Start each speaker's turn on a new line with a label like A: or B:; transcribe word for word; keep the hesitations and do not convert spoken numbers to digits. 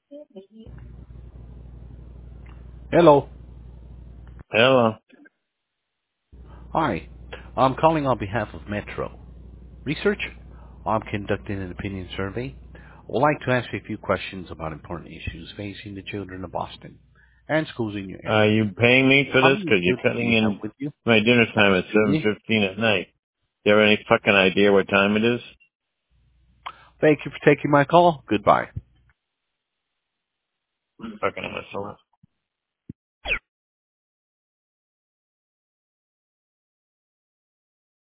A: Hello.
B: Hello.
A: Hi. I'm calling on behalf of Metro Research. I'm conducting an opinion survey. I would like to ask you a few questions about important issues facing the children of Boston and schools in your
B: Are
A: area.
B: you paying me for
A: How
B: this?
A: many
B: Because you're
A: children do
B: cutting
A: you have
B: in
A: with you?
B: my dinner time at seven
A: Yeah.
B: fifteen at night. Do you have any fucking idea what time it is?
A: Thank you for taking my call. Goodbye.
B: Fucking asshole.